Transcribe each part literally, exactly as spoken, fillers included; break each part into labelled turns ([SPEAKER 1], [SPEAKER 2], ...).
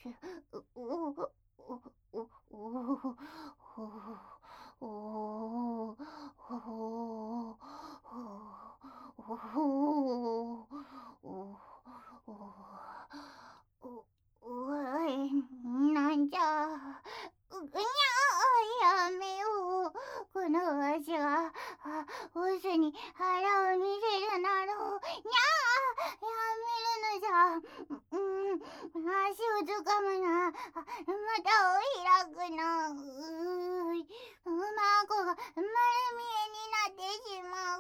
[SPEAKER 1] なんじゃ、うにゃやめよう。このわしがオスに腹を見せるなど、にゃやめるのじゃ。うん、足をつかむな、またを開くな。うい、孫が丸見えになってしまう。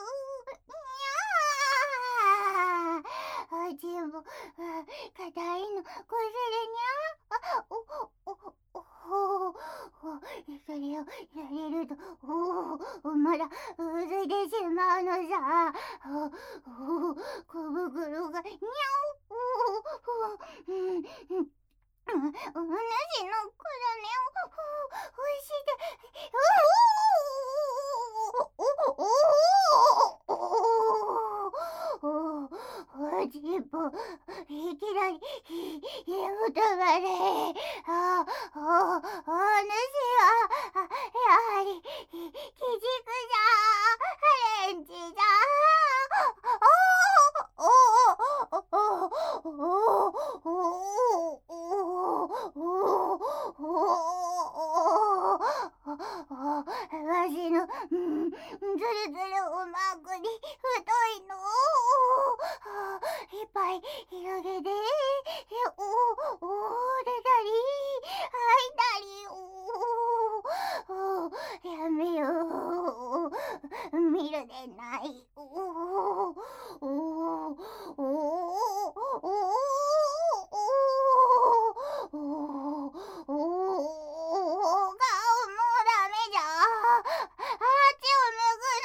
[SPEAKER 1] にゃあ、全部硬いのこすれにゃ。おおおおお、それをやれると、おお、まだうずいてしまうのさ。おお、小袋がにゃお、うん、うん。お主の子だねを押して、おおおお、ちんぽ、いきなり眠たがれ。あおお主はやはり鬼畜じゃ、レンチじゃ。おおおおおおおわしの、うん、ずるずるおまくに太いのをいっぱい広げて、おお出たり吐いたり、おおやめよう、見るでない。おおおおおおおお、顔もダメじゃ。あっちを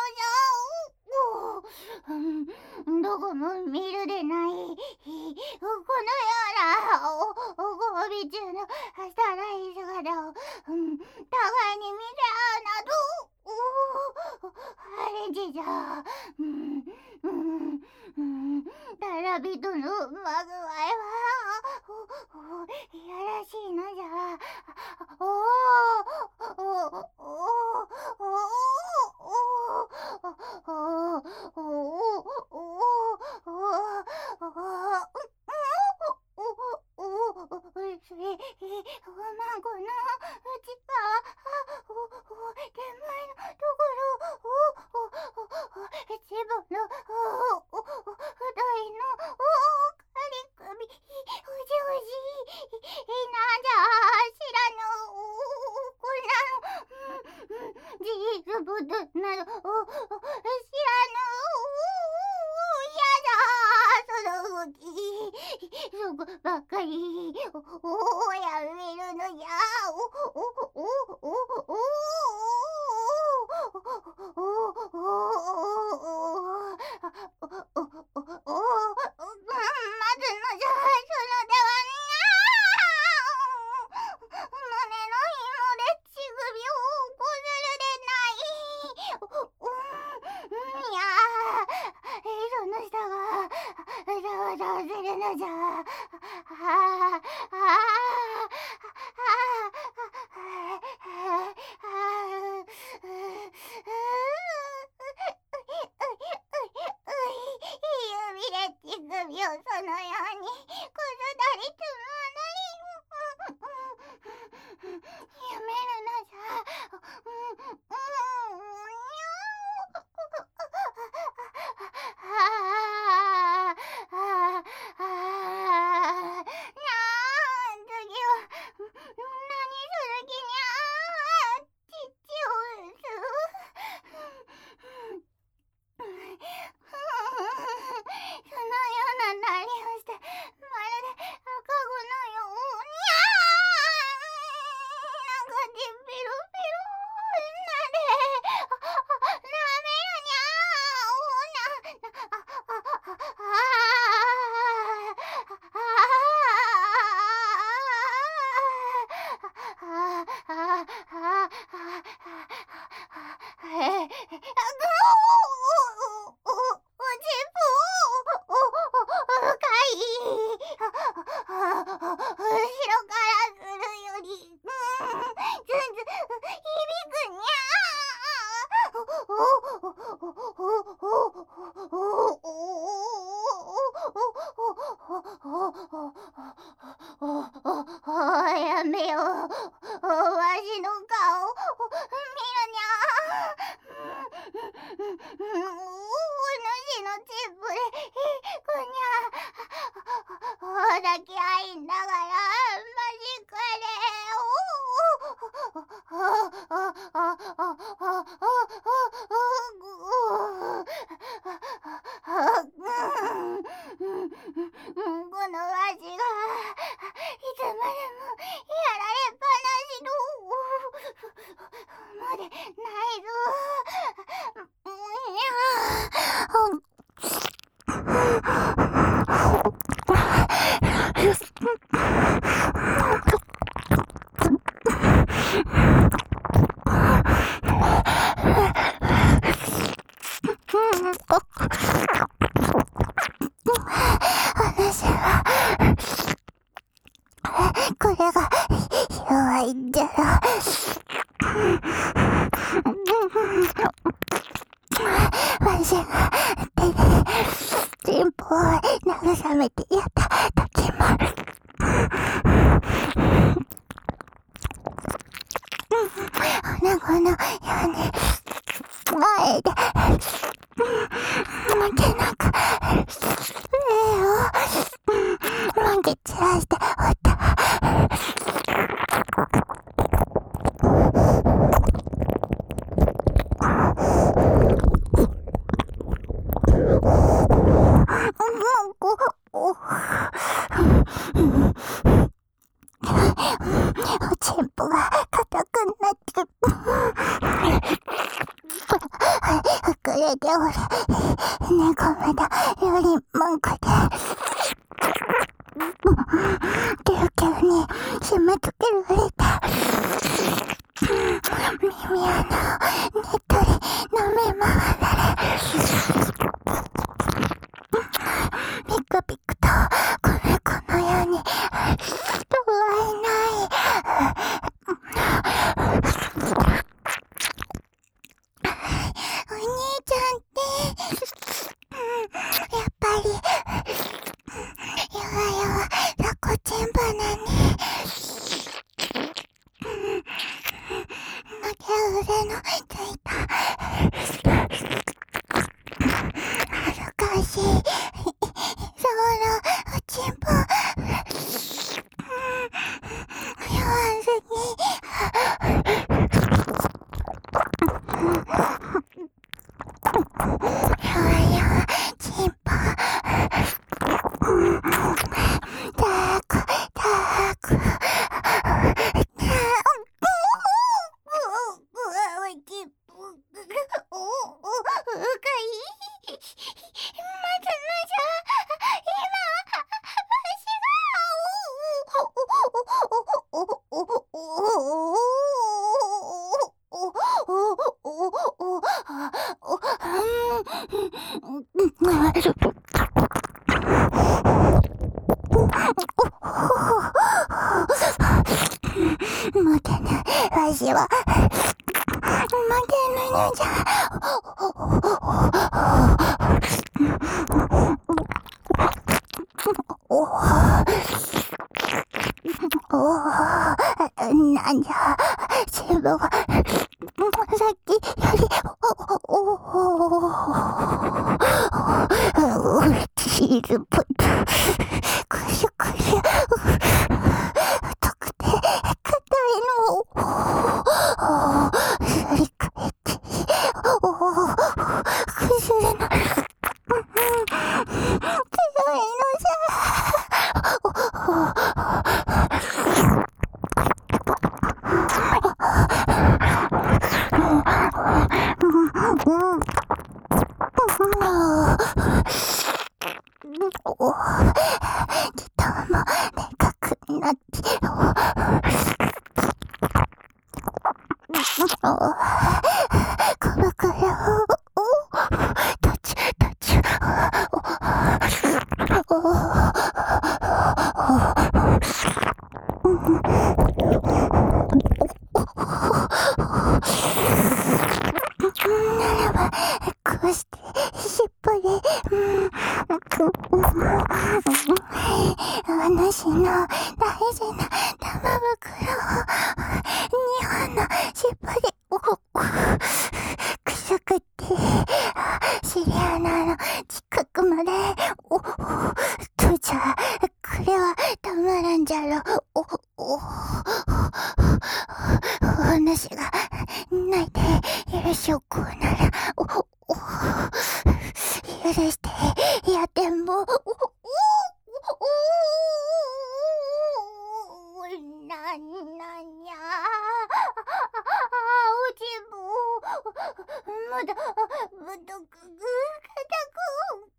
[SPEAKER 1] 向くのじゃ。うん、どこも見るでない。このようなおおごび中の汚い姿を、うん、互いに見せ合うなど、おあれじじゃ。うんうんうん、たびとのまぐわいはおおいやらしいのじゃ。おおおおおおおおそれ、おまごの内側、おお手前のところ、おおおズボンのおお太いのおかり首、おじおじなんじゃ知らぬこんなの、ジーズボドなどお知らぬやだその動き、そこばっかりおおやめるのや。おおおおおお後ろやめよう。わしの顔見るにゃ。お主のチップでこにゃ抱き合いながらマジかこのわしがいつまでもやられっぱなしのまでないぞ。これが弱いんじゃろ。わしが手で人歩を慰めてやった時も女子のように前で負けなく霊をまき散らしておった。おちんぽが硬くなって膨れておる。猫目だより文句でキュウキュウに締め付けられた。耳穴をねっとり舐め回られ、ピクピクと子猫のように人はいない。お兄ちゃんってやっぱりやわやわラコチンバナに負け腕のついた恥ずかしいそのおちんぽ弱すぎ。やわやわちんぽたくたく負けぬわしは負けぬのじゃ。おおなんじゃ心臓がさっきよりおおチーズポテクシュクシュ太くて硬いのをすり替えておお崩れの強いのじゃ。おギターもでかくなって小袋をタッチタッチならばこうして尻尾でお主の大事な玉袋お話がないでよしょくならおお許してやってもおおおなんなんやおちぶまだまだくぐかたく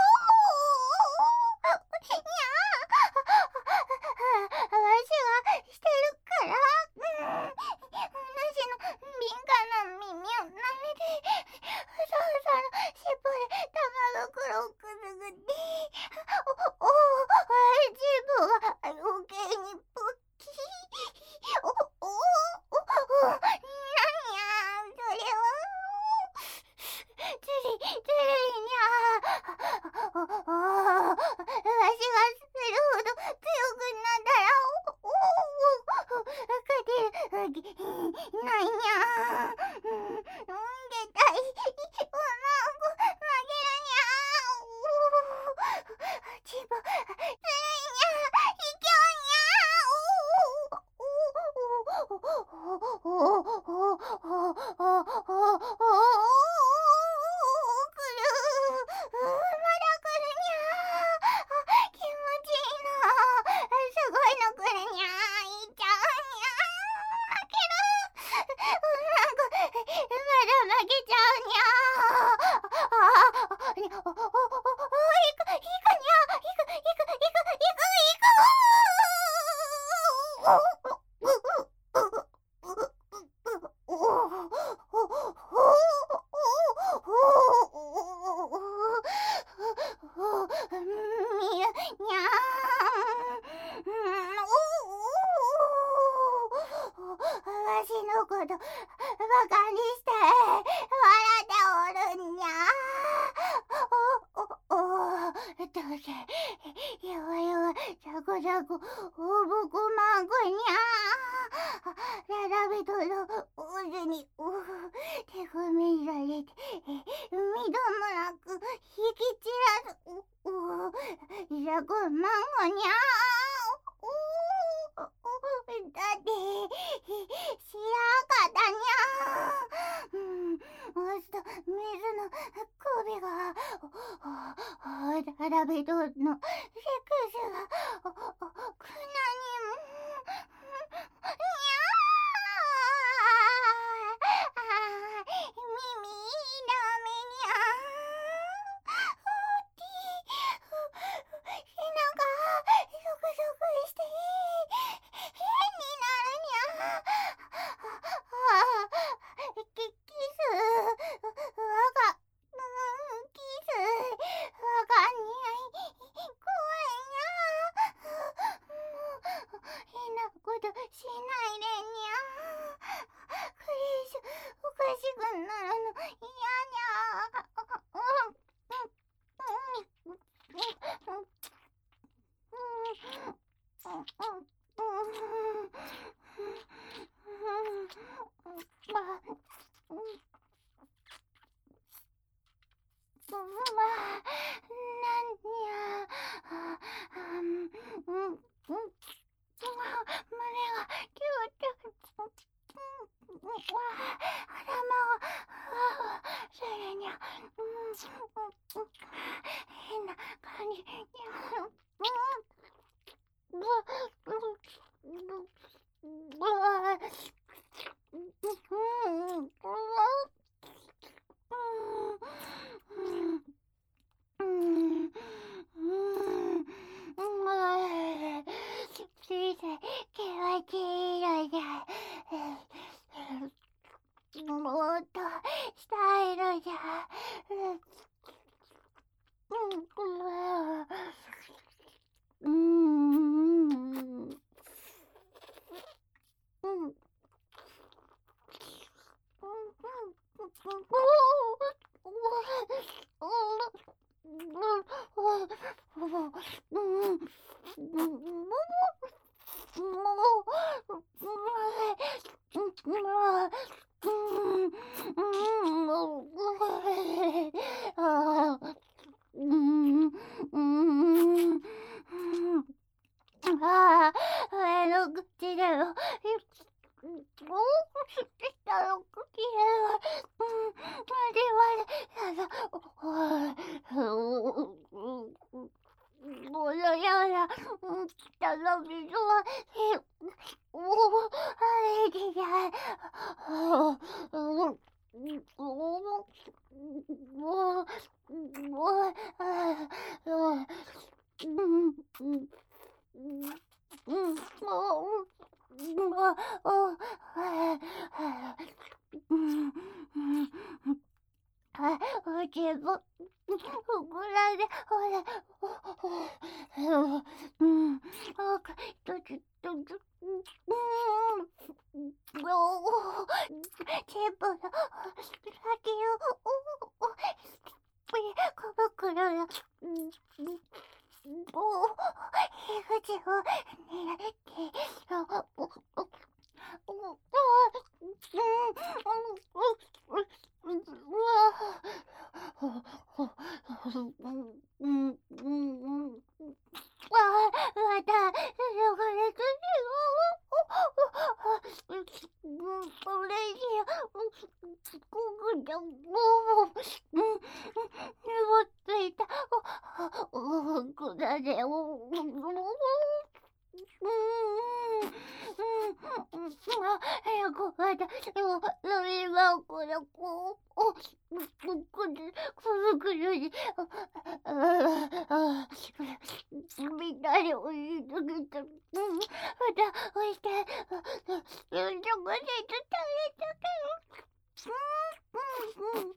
[SPEAKER 1] わしがしてるから、うん、わしの敏感な耳を舐めて、ふさふさの尻尾で玉袋をくすぐって、お、お、自分は余計にポッキー。お、お、お、お、なんや、それは。ずり、ずるいにゃ。お、お、わしがするほど強くなったら、お、お、お、勝てるわけないにゃ。うん、絶対、うまく負けるにゃ。お、自分、ずるいにゃ。卑怯にゃ。お、お、お、お、お、お、お、お、お、お、わしのことバカにして笑っておるんにゃ。お、お、お、どうせやわやわザコザコおぼこまんこにゃ。ララビトの渦に手踏みられてみどもなく引き散らすおおザコマンゴにゃ。おおだって知らんかったにゃ。うん、わしと水の首がララビトのセックスがこんなにもにゃー耳ダメにゃー。背中ゾクゾクして変になるにゃ。キキスわがキスわがにゃい怖いにゃ。もう変なことしないでにゃ。クリスおかしくなるの嫌にゃ。変な感じ。もっとしたいのじゃ。うん。ああ、上の唇ちでも大きくしたらきれいわ。うん、までまで、やだ、このような北の水は、もう、あれでない。もう、もう、あ、けど、ここらで、ほら、うん、あ、とちとち、うん、全部の先を、小袋の、お入り口を狙って、みんなにおいしすぎて、またおいしい、ちょこでちょっと食べたけど、うん、うん、うん。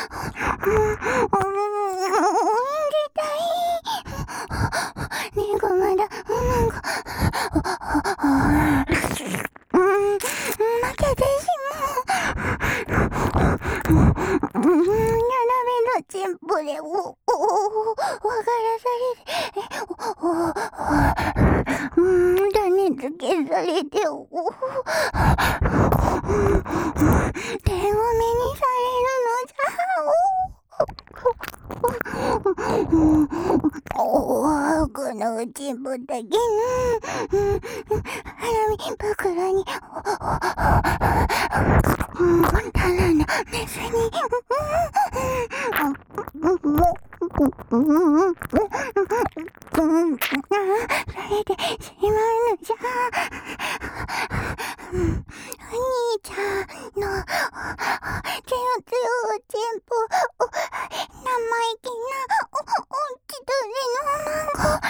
[SPEAKER 1] ねごおお、このちんぽだけの花見袋にただの水にされてしまうのじゃ。お兄ちゃんのつよつよおちんぽ生意気なおおちどりのなんか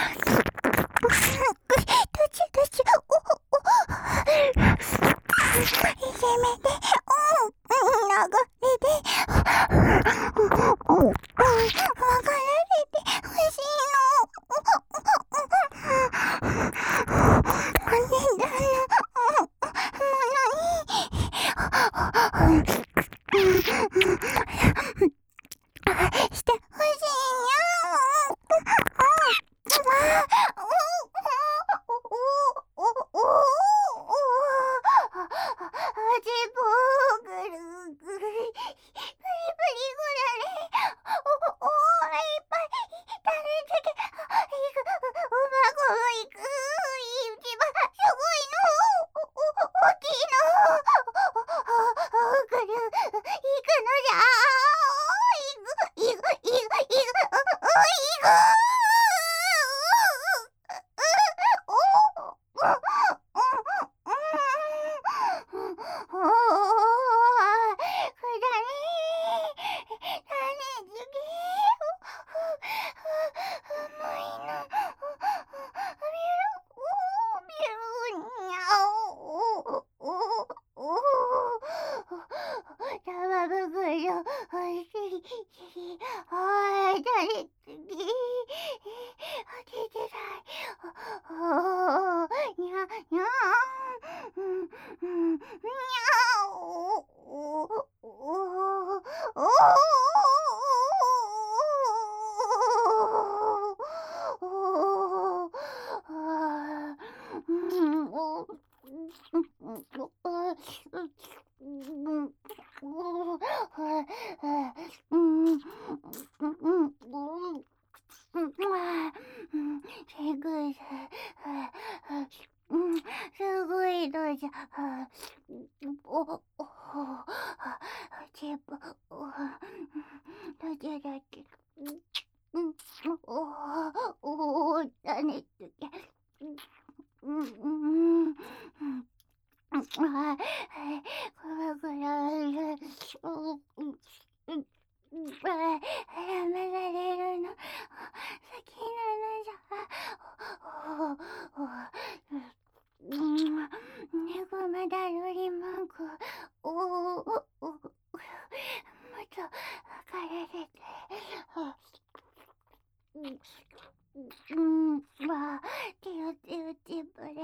[SPEAKER 1] どちどちおおいじめてお流れで別れてほしいの。お姉ちゃんのしてほしいにゃあじぼうぐるぐるぐりぐりぐられおおいっぱいたれつけいくうまくいく一番すごいのおおきいのぐるいくのじゃいくいくいくいくいくいくすごいのじゃ。おおちんぽどちだっけおおだねつけうんうんあこれぐらいやめられるの好きなのじゃ。ねごまだよりもくおおもっとかられてうんまあてよてよてぶれ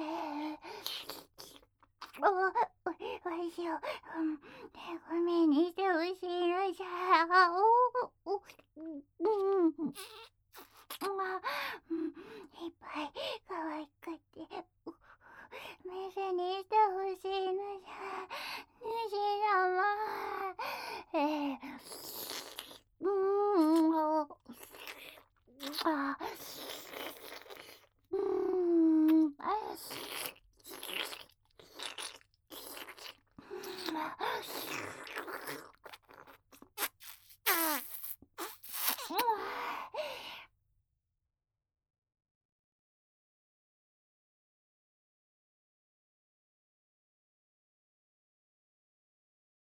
[SPEAKER 1] おわしを手ごめにしてほしいのじゃ。おおうんまあいっぱいかわいくて水にしてほしいのじゃ。主様えー、うんあ